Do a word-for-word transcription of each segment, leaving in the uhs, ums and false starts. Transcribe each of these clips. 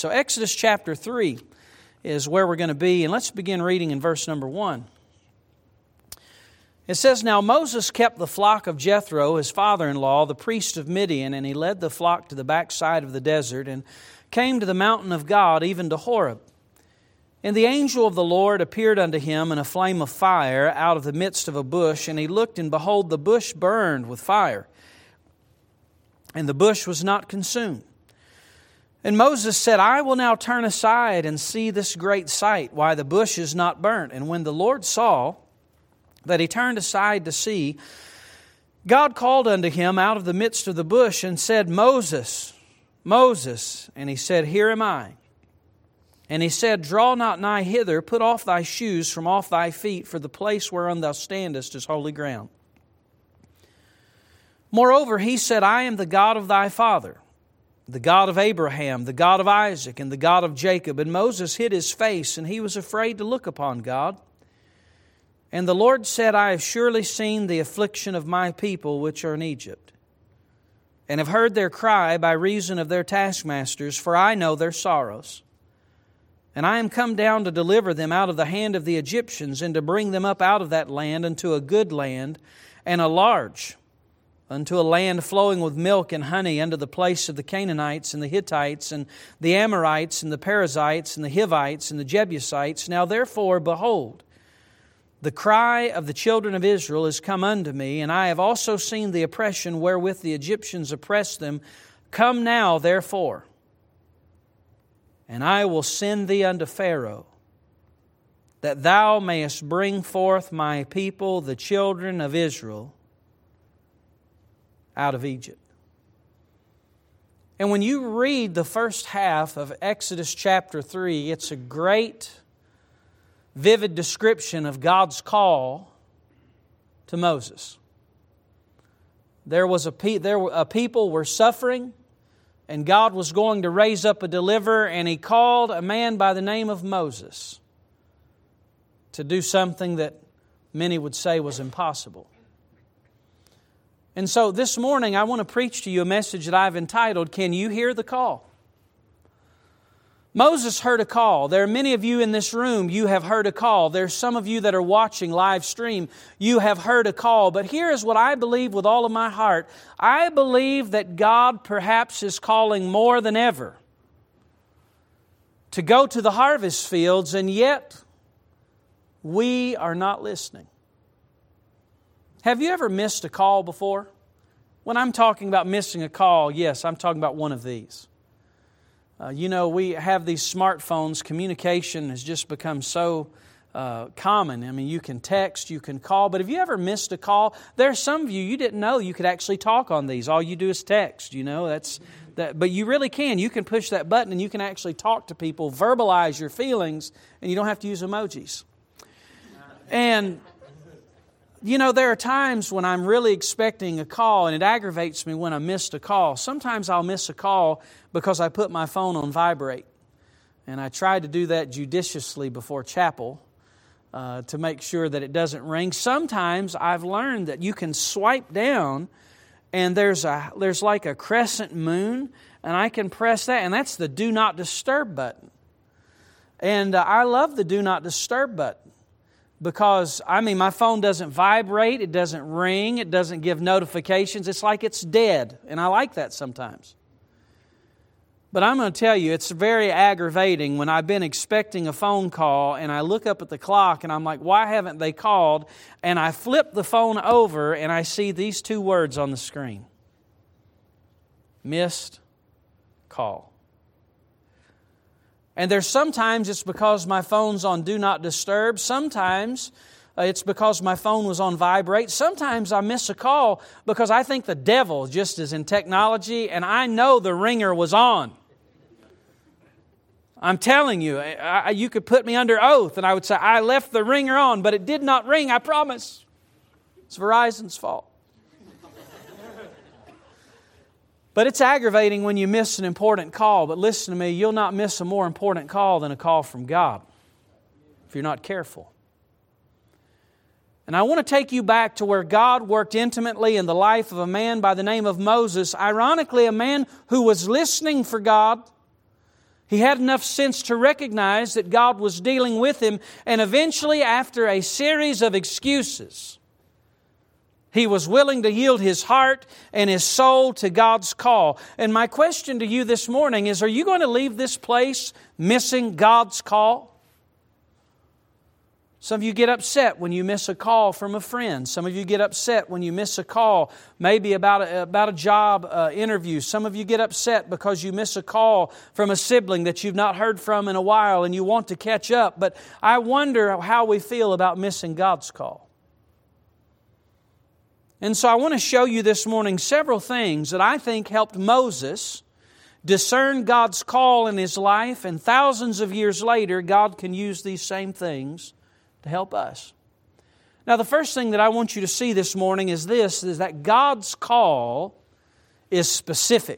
So Exodus chapter three is where we're going to be, and let's begin reading in verse number one. It says, "Now Moses kept the flock of Jethro, his father-in-law, the priest of Midian, and he led the flock to the backside of the desert and came to the mountain of God, even to Horeb. And the angel of the Lord appeared unto him in a flame of fire out of the midst of a bush, and he looked, and behold, the bush burned with fire, and the bush was not consumed. And Moses said, I will now turn aside and see this great sight, why the bush is not burnt. And when the Lord saw that he turned aside to see, God called unto him out of the midst of the bush and said, Moses, Moses. And he said, Here am I. And he said, Draw not nigh hither, put off thy shoes from off thy feet, for the place whereon thou standest is holy ground. Moreover, he said, I am the God of thy father, the God of Abraham, the God of Isaac, and the God of Jacob. And Moses hid his face, and he was afraid to look upon God. And the Lord said, I have surely seen the affliction of my people which are in Egypt, and have heard their cry by reason of their taskmasters, for I know their sorrows. And I am come down to deliver them out of the hand of the Egyptians, and to bring them up out of that land unto a good land, and a large, unto a land flowing with milk and honey, unto the place of the Canaanites, and the Hittites, and the Amorites, and the Perizzites, and the Hivites, and the Jebusites. Now therefore, behold, the cry of the children of Israel is come unto me, and I have also seen the oppression wherewith the Egyptians oppress them. Come now, therefore, and I will send thee unto Pharaoh, that thou mayest bring forth my people, the children of Israel, out of Egypt." And when you read the first half of Exodus chapter three, it's a great, vivid description of God's call to Moses. There was a, pe- there were, a people were suffering, and God was going to raise up a deliverer, and He called a man by the name of Moses to do something that many would say was impossible. And so this morning I want to preach to you a message that I've entitled, Can You Hear the Call? Moses heard a call. There are many of you in this room, you have heard a call. There's some of you that are watching live stream, you have heard a call. But here is what I believe with all of my heart. I believe that God perhaps is calling more than ever to go to the harvest fields, and yet we are not listening. Have you ever missed a call before? When I'm talking about missing a call, yes, I'm talking about one of these. Uh, you know, we have these smartphones. Communication has just become so uh, common. I mean, you can text, you can call. But have you ever missed a call? There's some of you, you didn't know you could actually talk on these. All you do is text, you know. That's that. But you really can. You can push that button and you can actually talk to people, verbalize your feelings, and you don't have to use emojis. And you know, there are times when I'm really expecting a call, and it aggravates me when I missed a call. Sometimes I'll miss a call because I put my phone on vibrate. And I try to do that judiciously before chapel uh, to make sure that it doesn't ring. Sometimes I've learned that you can swipe down, and there's a there's like a crescent moon, and I can press that, and that's the Do Not Disturb button. And uh, I love the Do Not Disturb button. Because, I mean, my phone doesn't vibrate, it doesn't ring, it doesn't give notifications. It's like it's dead, and I like that sometimes. But I'm going to tell you, it's very aggravating when I've been expecting a phone call, and I look up at the clock, and I'm like, why haven't they called? And I flip the phone over, and I see these two words on the screen. Missed call. And there's sometimes it's because my phone's on Do Not Disturb. Sometimes uh, it's because my phone was on vibrate. Sometimes I miss a call because I think the devil just is in technology, and I know the ringer was on. I'm telling you, I, I, you could put me under oath, and I would say, I left the ringer on, but it did not ring, I promise. It's Verizon's fault. But it's aggravating when you miss an important call. But listen to me, you'll not miss a more important call than a call from God if you're not careful. And I want to take you back to where God worked intimately in the life of a man by the name of Moses. Ironically, a man who was listening for God, He had enough sense to recognize that God was dealing with him, and eventually, after a series of excuses, he was willing to yield his heart and his soul to God's call. And my question to you this morning is, are you going to leave this place missing God's call? Some of you get upset when you miss a call from a friend. Some of you get upset when you miss a call maybe about a, about a job uh, interview. Some of you get upset because you miss a call from a sibling that you've not heard from in a while and you want to catch up. But I wonder how we feel about missing God's call. And so I want to show you this morning several things that I think helped Moses discern God's call in his life, and thousands of years later, God can use these same things to help us. Now, the first thing that I want you to see this morning is this, is that God's call is specific.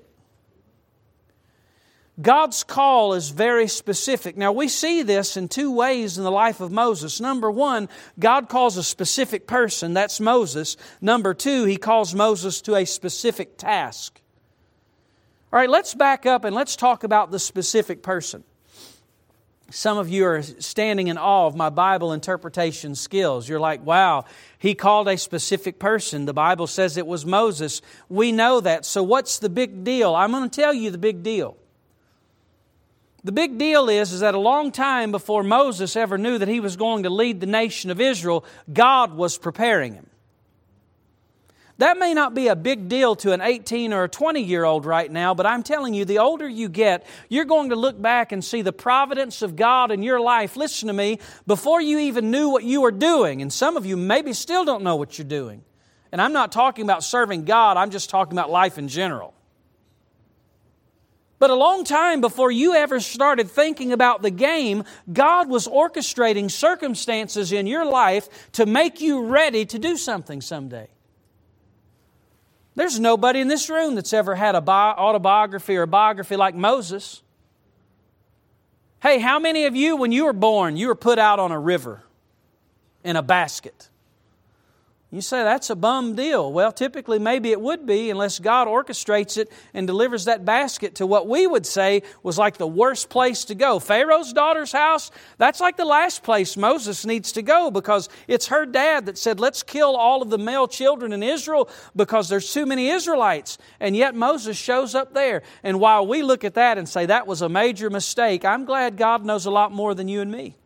God's call is very specific. Now, we see this in two ways in the life of Moses. Number one, God calls a specific person, that's Moses. Number two, He calls Moses to a specific task. All right, let's back up and let's talk about the specific person. Some of you are standing in awe of my Bible interpretation skills. You're like, wow, He called a specific person. The Bible says it was Moses. We know that. So what's the big deal? I'm going to tell you the big deal. The big deal is, is that a long time before Moses ever knew that he was going to lead the nation of Israel, God was preparing him. That may not be a big deal to an eighteen or a twenty-year-old right now, but I'm telling you, the older you get, you're going to look back and see the providence of God in your life. Listen to me, before you even knew what you were doing, and some of you maybe still don't know what you're doing. And I'm not talking about serving God, I'm just talking about life in general. But a long time before you ever started thinking about the game, God was orchestrating circumstances in your life to make you ready to do something someday. There's nobody in this room that's ever had a bi- autobiography or a biography like Moses. Hey, how many of you, when you were born, you were put out on a river in a basket? You say, that's a bum deal. Well, typically maybe it would be unless God orchestrates it and delivers that basket to what we would say was like the worst place to go. Pharaoh's daughter's house, that's like the last place Moses needs to go because it's her dad that said, let's kill all of the male children in Israel because there's too many Israelites. And yet Moses shows up there. And while we look at that and say that was a major mistake, I'm glad God knows a lot more than you and me.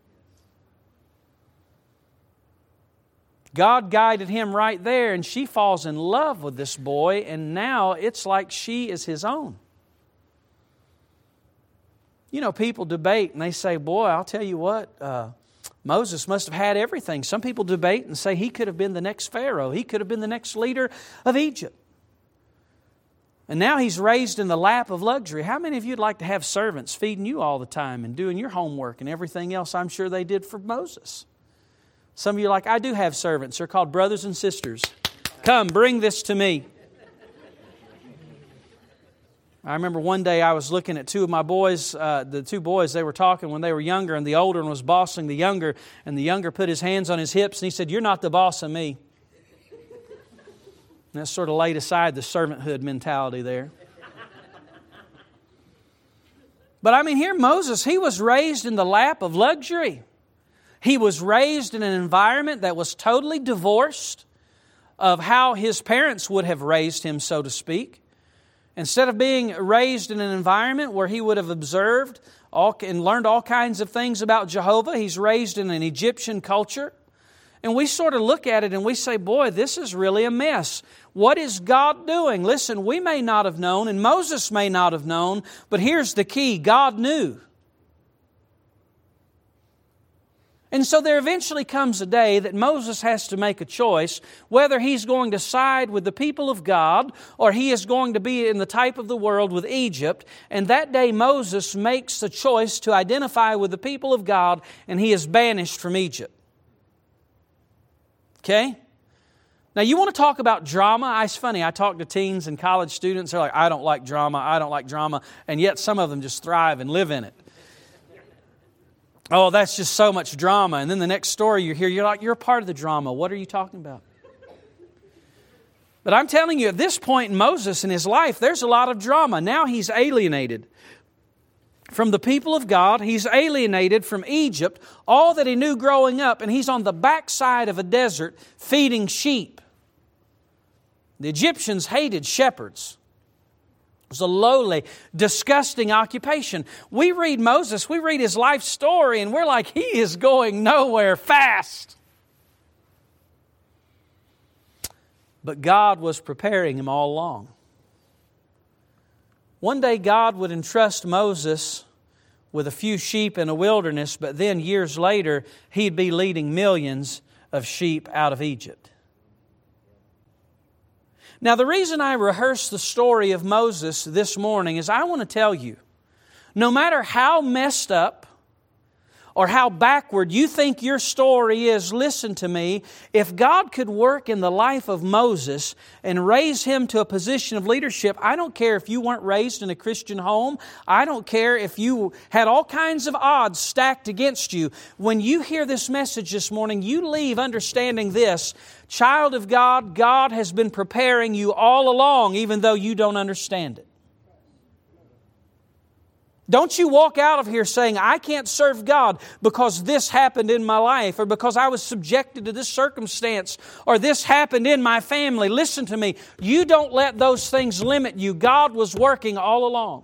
God guided him right there, and she falls in love with this boy, and now it's like she is his own. You know, people debate, and they say, boy, I'll tell you what, uh, Moses must have had everything. Some people debate and say he could have been the next Pharaoh. He could have been the next leader of Egypt. And now he's raised in the lap of luxury. How many of you would like to have servants feeding you all the time and doing your homework and everything else I'm sure they did for Moses? Some of you are like, I do have servants. They're called brothers and sisters. Come, bring this to me. I remember one day I was looking at two of my boys, uh, the two boys, they were talking when they were younger, and the older one was bossing the younger, and the younger put his hands on his hips, and he said, you're not the boss of me. And that sort of laid aside the servanthood mentality there. But I mean, here Moses, he was raised in the lap of luxury. He was raised in an environment that was totally divorced of how his parents would have raised him, so to speak. Instead of being raised in an environment where he would have observed all, and learned all kinds of things about Jehovah, he's raised in an Egyptian culture. And we sort of look at it and we say, boy, this is really a mess. What is God doing? Listen, we may not have known, and Moses may not have known, but here's the key. God knew. And so there eventually comes a day that Moses has to make a choice whether he's going to side with the people of God or he is going to be in the type of the world with Egypt. And that day Moses makes the choice to identify with the people of God, and he is banished from Egypt. Okay? Now you want to talk about drama? It's funny, I talk to teens and college students. They're like, I don't like drama, I don't like drama. And yet some of them just thrive and live in it. Oh, that's just so much drama. And then the next story you hear, you're like, you're a part of the drama. What are you talking about? But I'm telling you, at this point in Moses in his life, there's a lot of drama. Now he's alienated. from the people of God. He's alienated from Egypt, all that he knew growing up, and he's on the backside of a desert feeding sheep. The Egyptians hated shepherds. It was a lowly, disgusting occupation. We read Moses, we read his life story, and we're like, he is going nowhere fast. But God was preparing him all along. One day God would entrust Moses with a few sheep in a wilderness, but then years later he'd be leading millions of sheep out of Egypt. Now, the reason I rehearse the story of Moses this morning is I want to tell you, no matter how messed up or how backward you think your story is, listen to me, if God could work in the life of Moses and raise him to a position of leadership, I don't care if you weren't raised in a Christian home, I don't care if you had all kinds of odds stacked against you. When you hear this message this morning, you leave understanding this: child of God, God has been preparing you all along, even though you don't understand it. Don't you walk out of here saying, I can't serve God because this happened in my life, or because I was subjected to this circumstance, or this happened in my family. Listen to me. You don't let those things limit you. God was working all along.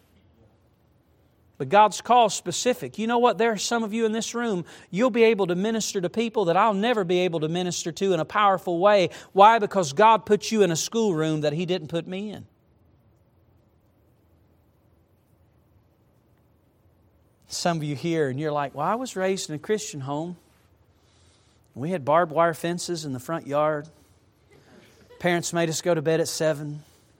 But God's call is specific. You know what? There are some of you in this room, you'll be able to minister to people that I'll never be able to minister to in a powerful way. Why? Because God put you in a schoolroom that He didn't put me in. Some of you here, and you're like, well, I was raised in a Christian home. We had barbed wire fences in the front yard. Parents made us go to bed at seven.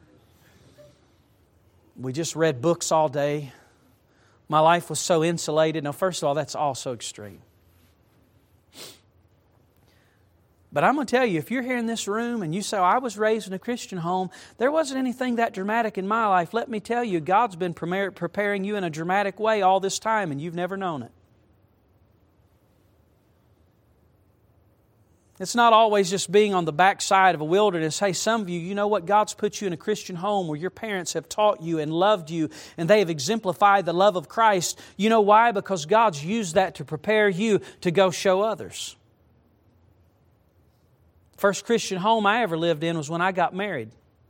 We just read books all day. My life was so insulated. Now, first of all, that's all so extreme. But I'm going to tell you, if you're here in this room and you say, I was raised in a Christian home, there wasn't anything that dramatic in my life. Let me tell you, God's been preparing you in a dramatic way all this time, and you've never known it. It's not always just being on the backside of a wilderness. Hey, some of you, you know what? God's put you in a Christian home where your parents have taught you and loved you, and they have exemplified the love of Christ. You know why? Because God's used that to prepare you to go show others. First Christian home I ever lived in was when I got married.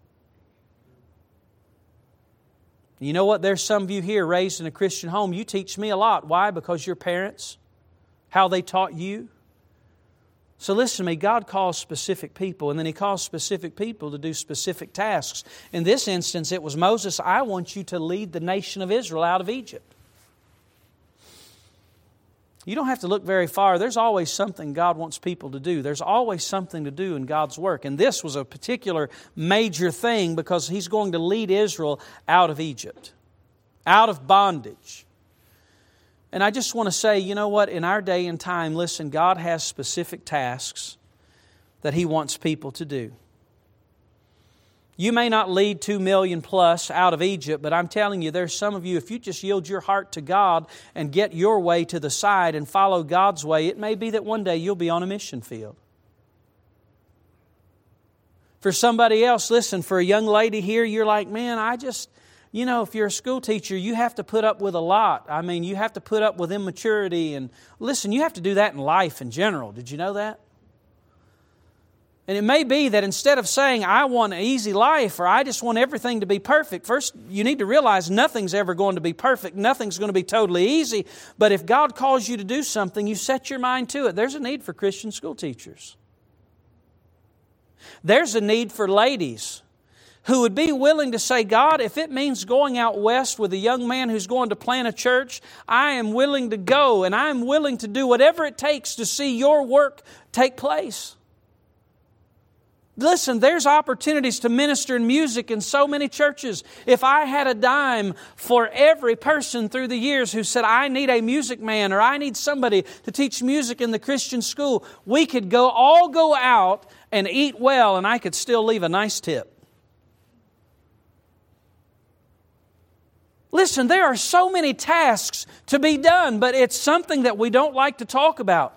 You know what? There's some of you here raised in a Christian home. You teach me a lot. Why? Because your parents, how they taught you. So listen to me, God calls specific people, and then He calls specific people to do specific tasks. In this instance, it was Moses, I want you to lead the nation of Israel out of Egypt. You don't have to look very far. There's always something God wants people to do. There's always something to do in God's work. And this was a particular major thing because He's going to lead Israel out of Egypt, out of bondage. And I just want to say, you know what? In our day and time, listen, God has specific tasks that He wants people to do. You may not lead two million plus out of Egypt, but I'm telling you, there's some of you, if you just yield your heart to God and get your way to the side and follow God's way, it may be that one day you'll be on a mission field. For somebody else, listen, for a young lady here, you're like, man, I just, you know, if you're a school teacher, you have to put up with a lot. I mean, you have to put up with immaturity. And listen, you have to do that in life in general. Did you know that? And it may be that instead of saying, I want an easy life or I just want everything to be perfect, first you need to realize nothing's ever going to be perfect. Nothing's going to be totally easy. But if God calls you to do something, you set your mind to it. There's a need for Christian school teachers. There's a need for ladies who would be willing to say, God, if it means going out west with a young man who's going to plant a church, I am willing to go and I am willing to do whatever it takes to see your work take place. Listen, there's opportunities to minister in music in so many churches. If I had a dime for every person through the years who said, I need a music man or I need somebody to teach music in the Christian school, we could go all go out and eat well and I could still leave a nice tip. Listen, there are so many tasks to be done, but it's something that we don't like to talk about.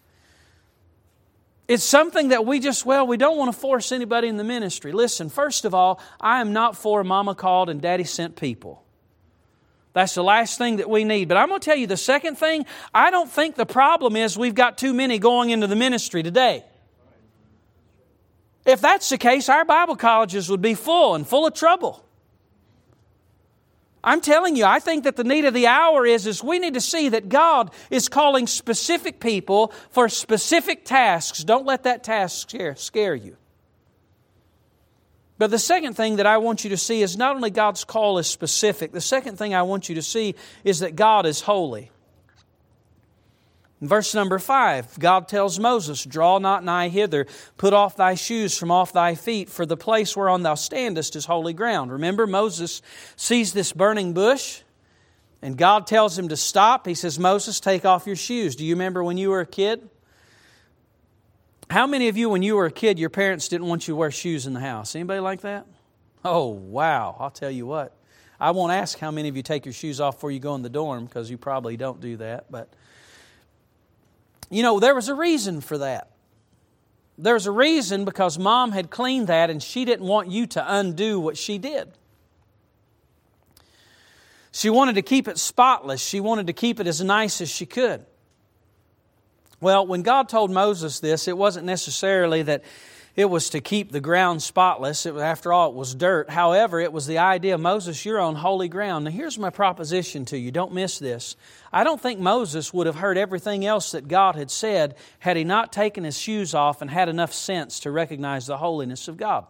It's something that we just, well, we don't want to force anybody in the ministry. Listen, first of all, I am not for mama called and daddy sent people. That's the last thing that we need. But I'm going to tell you the second thing, I don't think the problem is we've got too many going into the ministry today. If that's the case, our Bible colleges would be full and full of trouble. I'm telling you, I think that the need of the hour is, is we need to see that God is calling specific people for specific tasks. Don't let that task scare, scare you. But the second thing that I want you to see is not only God's call is specific, the second thing I want you to see is that God is holy. In verse number five, God tells Moses, "Draw not nigh hither, put off thy shoes from off thy feet, for the place whereon thou standest is holy ground." Remember, Moses sees this burning bush, and God tells him to stop. He says, "Moses, take off your shoes." Do you remember when you were a kid? How many of you, when you were a kid, your parents didn't want you to wear shoes in the house? Anybody like that? Oh, wow. I'll tell you what. I won't ask how many of you take your shoes off before you go in the dorm, because you probably don't do that. But, you know, there was a reason for that. There was a reason because Mom had cleaned that and she didn't want you to undo what she did. She wanted to keep it spotless. She wanted to keep it as nice as she could. Well, when God told Moses this, it wasn't necessarily that it was to keep the ground spotless. It was, after all, it was dirt. However, it was the idea, Moses, you're on holy ground. Now, here's my proposition to you. Don't miss this. I don't think Moses would have heard everything else that God had said had he not taken his shoes off and had enough sense to recognize the holiness of God.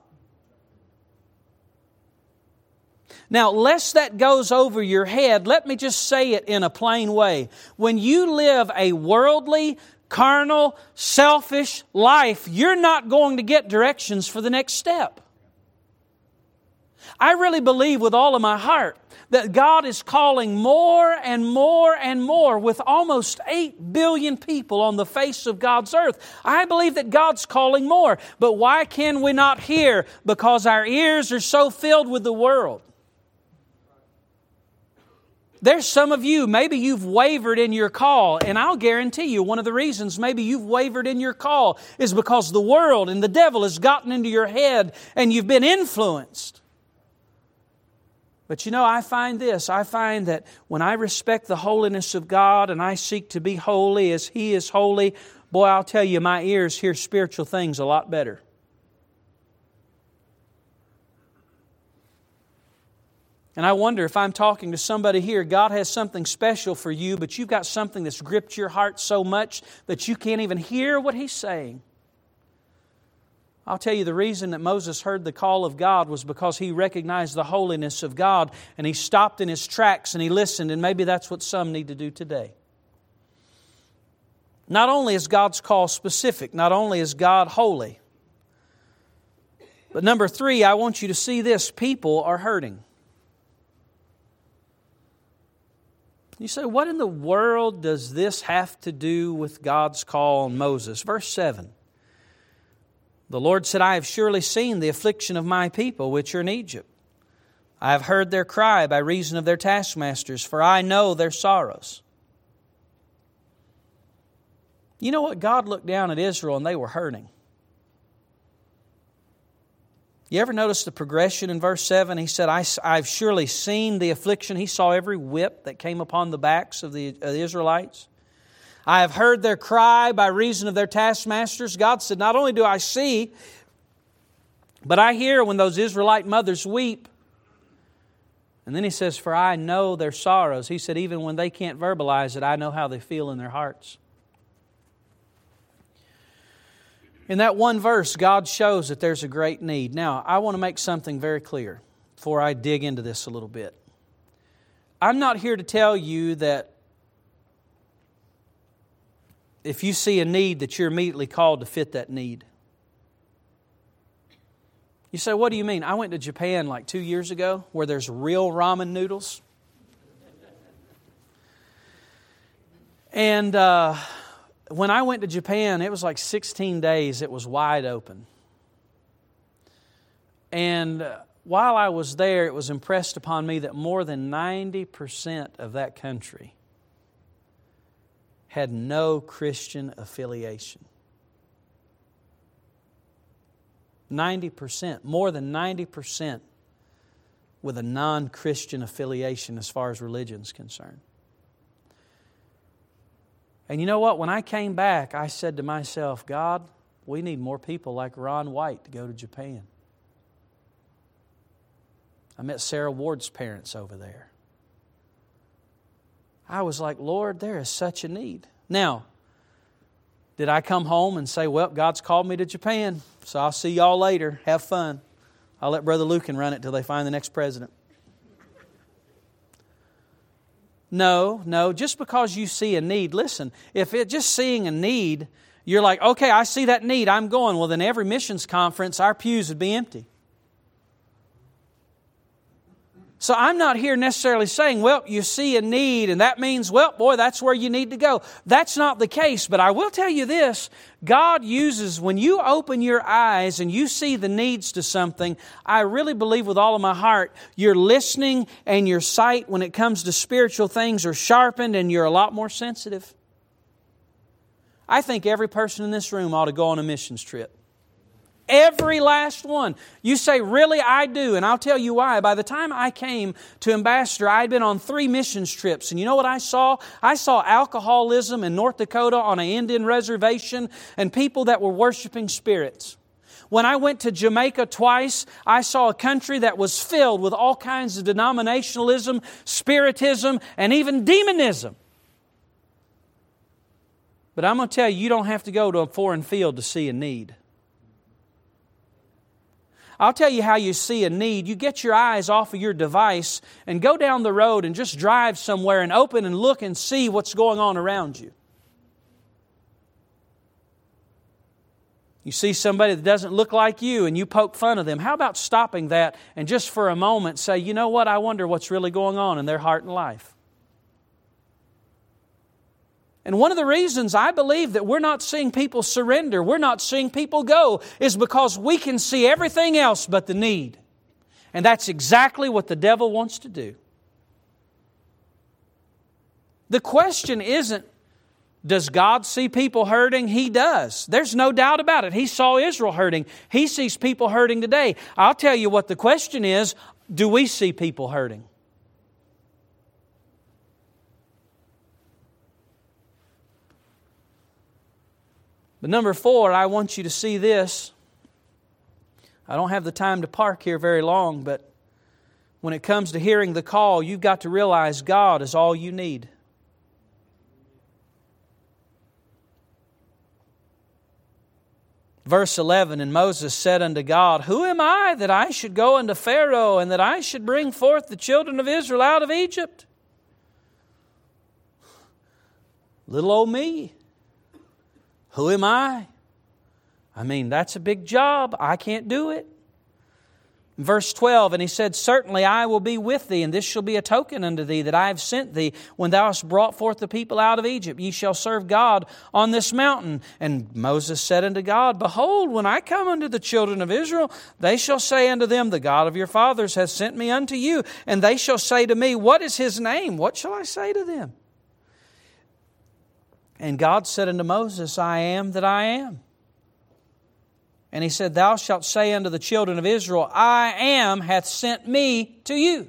Now, lest that goes over your head, let me just say it in a plain way. When you live a worldly, carnal, selfish life, you're not going to get directions for the next step. I really believe with all of my heart that God is calling more and more and more with almost eight billion people on the face of God's earth. I believe that God's calling more. But why can we not hear? Because our ears are so filled with the world. There's some of you, maybe you've wavered in your call, and I'll guarantee you one of the reasons maybe you've wavered in your call is because the world and the devil has gotten into your head and you've been influenced. But you know, I find this, I find that when I respect the holiness of God and I seek to be holy as He is holy, boy, I'll tell you, my ears hear spiritual things a lot better. And I wonder if I'm talking to somebody here, God has something special for you, but you've got something that's gripped your heart so much that you can't even hear what He's saying. I'll tell you the reason that Moses heard the call of God was because he recognized the holiness of God and he stopped in his tracks and he listened, and maybe that's what some need to do today. Not only is God's call specific, not only is God holy, but number three, I want you to see this, people are hurting. You say, what in the world does this have to do with God's call on Moses? Verse seven. The Lord said, I have surely seen the affliction of my people which are in Egypt. I have heard their cry by reason of their taskmasters, for I know their sorrows. You know what? God looked down at Israel and they were hurting. You ever notice the progression in verse seven? He said, I, I've surely seen the affliction. He saw every whip that came upon the backs of the, of the Israelites. I have heard their cry by reason of their taskmasters. God said, not only do I see, but I hear when those Israelite mothers weep. And then He says, for I know their sorrows. He said, even when they can't verbalize it, I know how they feel in their hearts. In that one verse, God shows that there's a great need. Now, I want to make something very clear before I dig into this a little bit. I'm not here to tell you that if you see a need that you're immediately called to fit that need. You say, what do you mean? I went to Japan like two years ago where there's real ramen noodles. And uh, when I went to Japan, it was like sixteen days. It was wide open. And while I was there, it was impressed upon me that more than ninety percent of that country had no Christian affiliation. ninety percent, more than ninety percent with a non-Christian affiliation as far as religion is concerned. And you know what? When I came back, I said to myself, God, we need more people like Ron White to go to Japan. I met Sarah Ward's parents over there. I was like, Lord, there is such a need. Now, did I come home and say, well, God's called me to Japan, so I'll see y'all later. Have fun. I'll let Brother Lucan run it till they find the next president. No, no, just because you see a need, listen, if it just seeing a need, you're like, okay, I see that need, I'm going. Well, then every missions conference, our pews would be empty. So I'm not here necessarily saying, well, you see a need and that means, well, boy, that's where you need to go. That's not the case. But I will tell you this, God uses, when you open your eyes and you see the needs to something, I really believe with all of my heart, your listening and your sight when it comes to spiritual things are sharpened and you're a lot more sensitive. I think every person in this room ought to go on a missions trip. Every last one. You say, really? I do. And I'll tell you why. By the time I came to Ambassador, I'd been on three missions trips. And you know what I saw? I saw alcoholism in North Dakota on an Indian reservation and people that were worshiping spirits. When I went to Jamaica twice, I saw a country that was filled with all kinds of denominationalism, spiritism, and even demonism. But I'm going to tell you, you don't have to go to a foreign field to see a need. I'll tell you how you see a need. You get your eyes off of your device and go down the road and just drive somewhere and open and look and see what's going on around you. You see somebody that doesn't look like you and you poke fun of them. How about stopping that and just for a moment say, you know what, I wonder what's really going on in their heart and life. And one of the reasons I believe that we're not seeing people surrender, we're not seeing people go, is because we can see everything else but the need. And that's exactly what the devil wants to do. The question isn't, does God see people hurting? He does. There's no doubt about it. He saw Israel hurting. He sees people hurting today. I'll tell you what the question is, do we see people hurting? But number four, I want you to see this. I don't have the time to park here very long, but when it comes to hearing the call, you've got to realize God is all you need. Verse eleven, and Moses said unto God, who am I that I should go unto Pharaoh and that I should bring forth the children of Israel out of Egypt? Little old me. Who am I? I mean, that's a big job. I can't do it. Verse twelve, and he said, certainly I will be with thee, and this shall be a token unto thee that I have sent thee when thou hast brought forth the people out of Egypt. Ye shall serve God on this mountain. And Moses said unto God, behold, when I come unto the children of Israel, they shall say unto them, the God of your fathers hath sent me unto you. And they shall say to me, what is his name? What shall I say to them? And God said unto Moses, I am that I am. And he said, thou shalt say unto the children of Israel, I am hath sent me to you.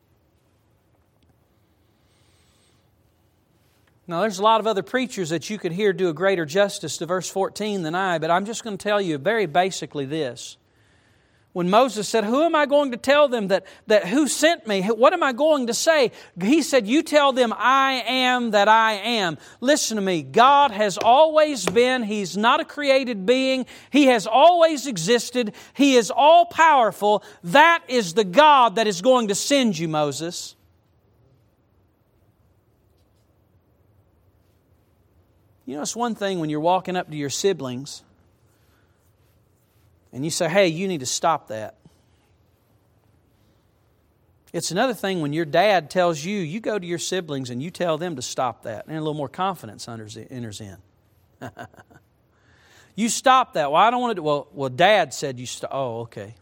Now there's a lot of other preachers that you could hear do a greater justice to verse fourteen than I, but I'm just going to tell you very basically this. When Moses said, who am I going to tell them that, that who sent me? What am I going to say? He said, you tell them I am that I am. Listen to me. God has always been. He's not a created being. He has always existed. He is all powerful. That is the God that is going to send you, Moses. You know, it's one thing when you're walking up to your siblings and you say, hey, you need to stop that. It's another thing when your dad tells you, you go to your siblings and you tell them to stop that. And a little more confidence enters in. You stop that. Well, I don't want to do Well, well Dad said you stop. Oh, okay.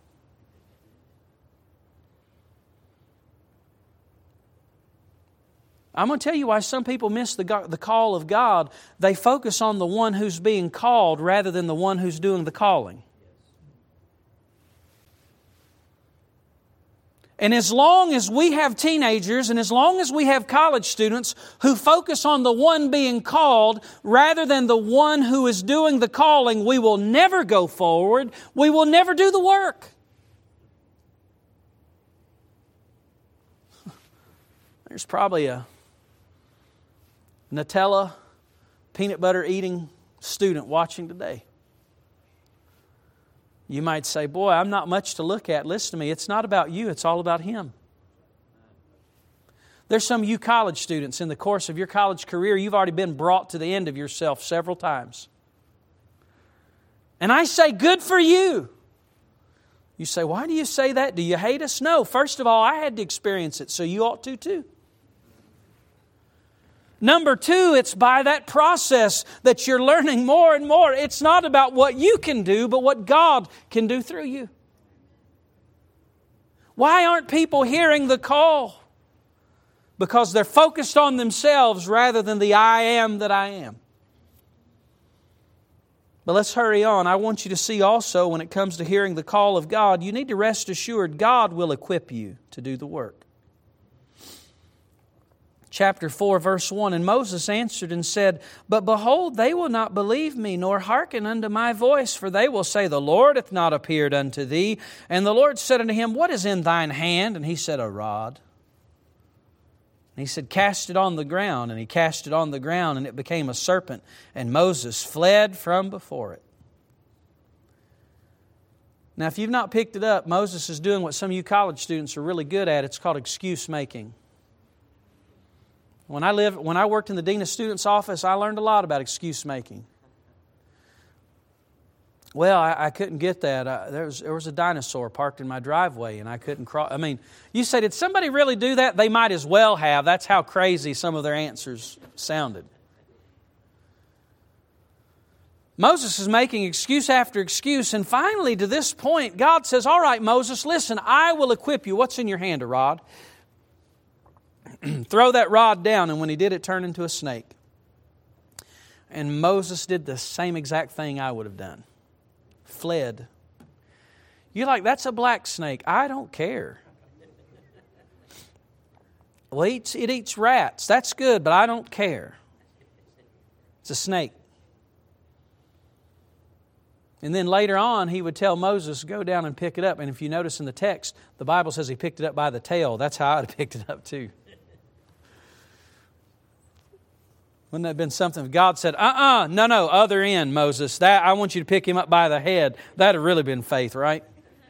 I'm going to tell you why some people miss the, the call of God. They focus on the one who's being called rather than the one who's doing the calling. And as long as we have teenagers and as long as we have college students who focus on the one being called rather than the one who is doing the calling, we will never go forward. We will never do the work. There's probably a Nutella peanut butter eating student watching today. You might say, boy, I'm not much to look at. Listen to me, it's not about you, it's all about Him. There's some of you college students in the course of your college career, you've already been brought to the end of yourself several times. And I say, good for you. You say, why do you say that? Do you hate us? No. First of all, I had to experience it, so you ought to too. Number two, it's by that process that you're learning more and more. It's not about what you can do, but what God can do through you. Why aren't people hearing the call? Because they're focused on themselves rather than the I am that I am. But let's hurry on. I want you to see also when it comes to hearing the call of God, you need to rest assured God will equip you to do the work. Chapter four, verse one, and Moses answered and said, But behold, they will not believe me, nor hearken unto my voice, for they will say, The Lord hath not appeared unto thee. And the Lord said unto him, What is in thine hand? And he said, A rod. And he said, Cast it on the ground. And he cast it on the ground, and it became a serpent. And Moses fled from before it. Now, if you've not picked it up, Moses is doing what some of you college students are really good at. It's called excuse making. When I lived, when I worked in the Dean of Students' office, I learned a lot about excuse making. Well, I, I couldn't get that. Uh, there was there was a dinosaur parked in my driveway, and I couldn't cross. I mean, you say, did somebody really do that? They might as well have. That's how crazy some of their answers sounded. Moses is making excuse after excuse, and finally, to this point, God says, "All right, Moses, listen. I will equip you. What's in your hand? A rod." Throw that rod down, and when he did, it turned into a snake. And Moses did the same exact thing I would have done. Fled. You're like, that's a black snake. I don't care. Well, it eats, it eats rats. That's good, but I don't care. It's a snake. And then later on, he would tell Moses, go down and pick it up. And if you notice in the text, the Bible says he picked it up by the tail. That's how I'd have picked it up too. Wouldn't that have been something if God said, uh-uh, no, no, other end, Moses. That I want you to pick him up by the head. That would have really been faith, right?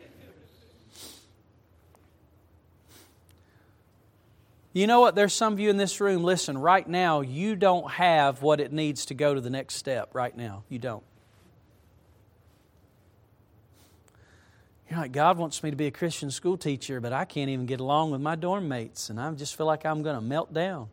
You know what? There's some of you in this room, listen, right now, you don't have what it needs to go to the next step right now. You don't. You're like, God wants me to be a Christian school teacher, but I can't even get along with my dorm mates, and I just feel like I'm going to melt down.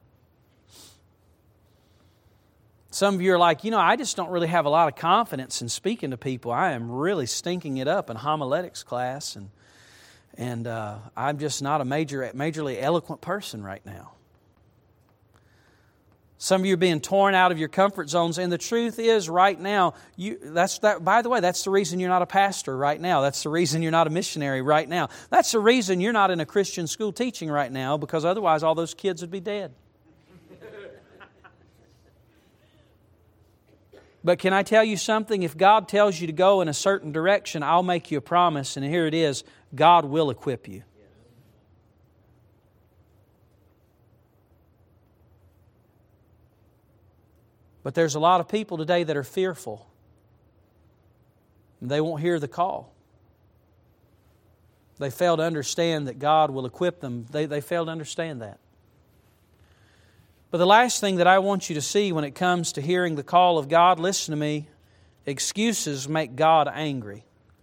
Some of you are like, you know, I just don't really have a lot of confidence in speaking to people. I am really stinking it up in homiletics class, and and uh, I'm just not a major, majorly eloquent person right now. Some of you are being torn out of your comfort zones, and the truth is, right now, you that's that. By the way, that's the reason you're not a pastor right now. That's the reason you're not a missionary right now. That's the reason you're not in a Christian school teaching right now, because otherwise all those kids would be dead. But can I tell you something? If God tells you to go in a certain direction, I'll make you a promise, and here it is, God will equip you. But there's a lot of people today that are fearful. They won't hear the call. They fail to understand that God will equip them. They, they fail to understand that. But the last thing that I want you to see when it comes to hearing the call of God, listen to me, excuses make God angry.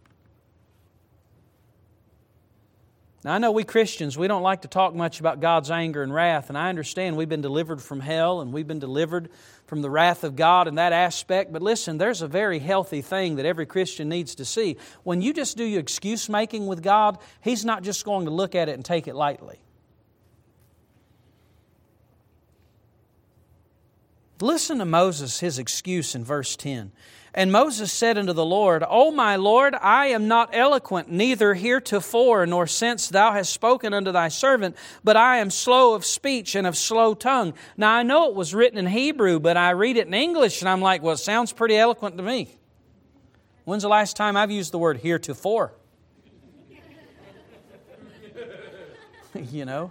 Now, I know we Christians, we don't like to talk much about God's anger and wrath, and I understand we've been delivered from hell and we've been delivered from the wrath of God in that aspect, but listen, there's a very healthy thing that every Christian needs to see. When you just do your excuse making with God, He's not just going to look at it and take it lightly. Listen to Moses, his excuse in verse ten. And Moses said unto the Lord, O my Lord, I am not eloquent, neither heretofore, nor since Thou hast spoken unto Thy servant, but I am slow of speech and of slow tongue. Now I know it was written in Hebrew, but I read it in English, and I'm like, well, it sounds pretty eloquent to me. When's the last time I've used the word heretofore? You know?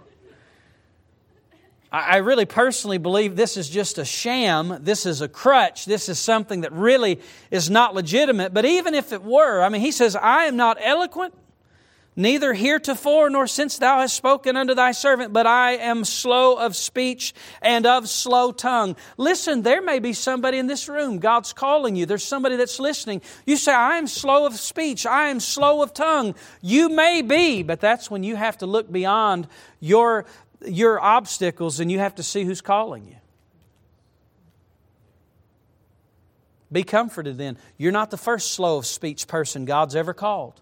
I really personally believe this is just a sham. This is a crutch. This is something that really is not legitimate. But even if it were, I mean, he says, I am not eloquent, neither heretofore nor since Thou hast spoken unto Thy servant, but I am slow of speech and of slow tongue. Listen, there may be somebody in this room. God's calling you. There's somebody that's listening. You say, I am slow of speech. I am slow of tongue. You may be, but that's when you have to look beyond your your obstacles and you have to see who's calling you. Be comforted then. You're not the first slow of speech person God's ever called.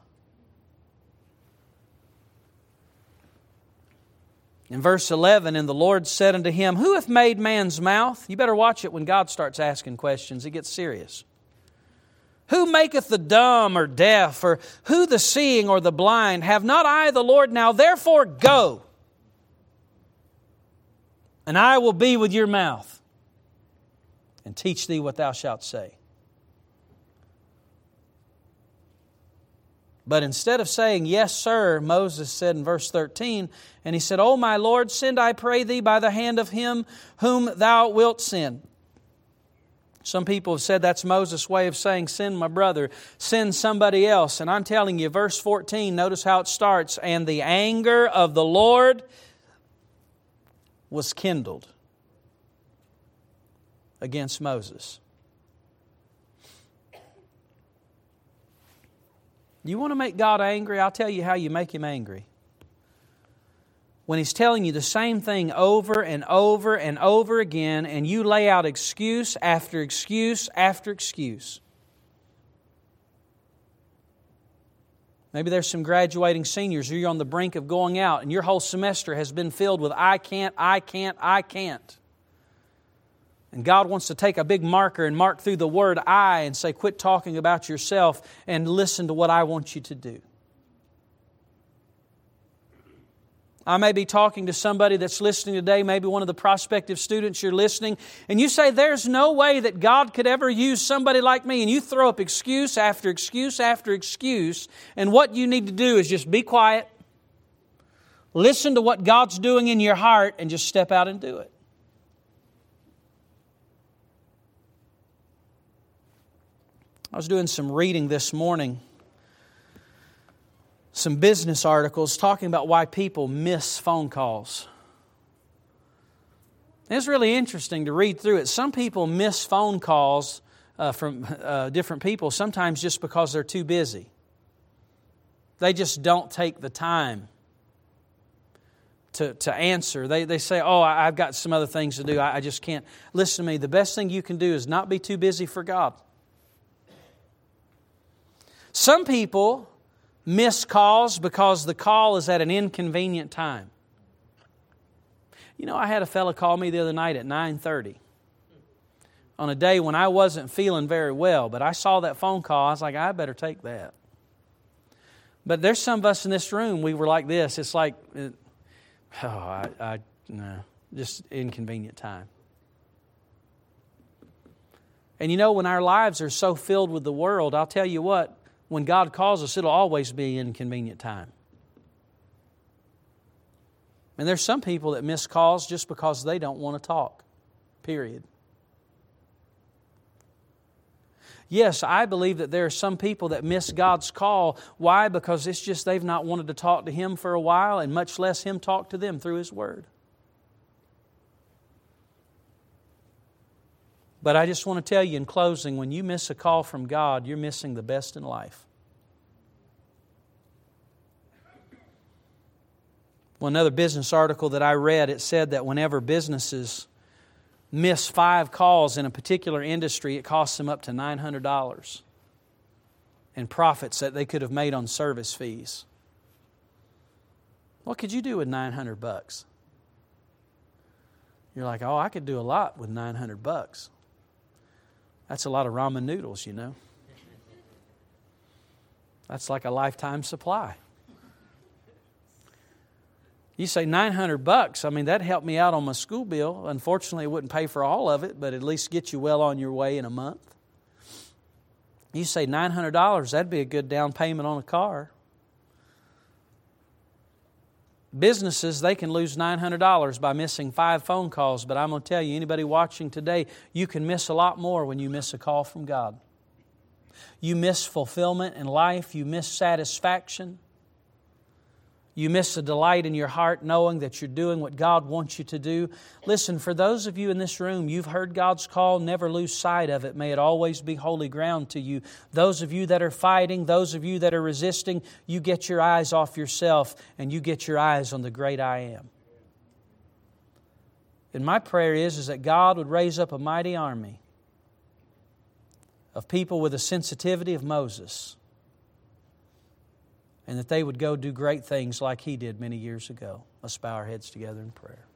In verse eleven, and the Lord said unto him, Who hath made man's mouth? You better watch it when God starts asking questions. It gets serious. Who maketh the dumb or deaf, or who the seeing or the blind? Have not I the Lord? Now therefore go, and I will be with your mouth, and teach thee what thou shalt say. But instead of saying, Yes, sir, Moses said in verse thirteen, and he said, O my Lord, send, I pray thee, by the hand of him whom thou wilt send. Some people have said that's Moses' way of saying, send my brother, send somebody else. And I'm telling you, verse fourteen, notice how it starts. And the anger of the Lord was kindled against Moses. You want to make God angry? I'll tell you how you make Him angry. When He's telling you the same thing over and over and over again, and you lay out excuse after excuse after excuse. Maybe there's some graduating seniors or you're on the brink of going out and your whole semester has been filled with I can't, I can't, I can't. And God wants to take a big marker and mark through the word I and say, quit talking about yourself and listen to what I want you to do. I may be talking to somebody that's listening today, maybe one of the prospective students you're listening, and you say, there's no way that God could ever use somebody like me, and you throw up excuse after excuse after excuse, and what you need to do is just be quiet, listen to what God's doing in your heart, and just step out and do it. I was doing some reading this morning, some business articles talking about why people miss phone calls. It's really interesting to read through it. Some people miss phone calls uh, from uh, different people, sometimes just because they're too busy. They just don't take the time to, to answer. They, they say, oh, I've got some other things to do. I, I just can't. Listen to me. The best thing you can do is not be too busy for God. Some people miss calls because the call is at an inconvenient time. You know, I had a fella call me the other night at nine thirty on a day when I wasn't feeling very well, but I saw that phone call. I was like, I better take that. But there's some of us in this room, we were like this. It's like, oh, I, I no, just inconvenient time. And you know, when our lives are so filled with the world, I'll tell you what, when God calls us, it'll always be an inconvenient time. And there's some people that miss calls just because they don't want to talk. Period. Yes, I believe that there are some people that miss God's call. Why? Because it's just they've not wanted to talk to Him for a while, and much less Him talk to them through His Word. But I just want to tell you in closing, when you miss a call from God, you're missing the best in life. Well, another business article that I read, it said that whenever businesses miss five calls in a particular industry, it costs them up to nine hundred dollars in profits that they could have made on service fees. What could you do with nine hundred bucks? You're like, oh, I could do a lot with nine hundred bucks. That's a lot of ramen noodles, you know. That's like a lifetime supply. You say nine hundred bucks, I mean, that helped me out on my school bill. Unfortunately, it wouldn't pay for all of it, but at least get you well on your way in a month. You say nine hundred dollars, that'd be a good down payment on a car. Businesses, they can lose nine hundred dollars by missing five phone calls, but I'm going to tell you, anybody watching today, you can miss a lot more when you miss a call from God. You miss fulfillment in life. You miss satisfaction. You miss a delight in your heart knowing that you're doing what God wants you to do. Listen, for those of you in this room, you've heard God's call. Never lose sight of it. May it always be holy ground to you. Those of you that are fighting, those of you that are resisting, you get your eyes off yourself and you get your eyes on the great I Am. And my prayer is, is that God would raise up a mighty army of people with the sensitivity of Moses, and that they would go do great things like he did many years ago. Let's bow our heads together in prayer.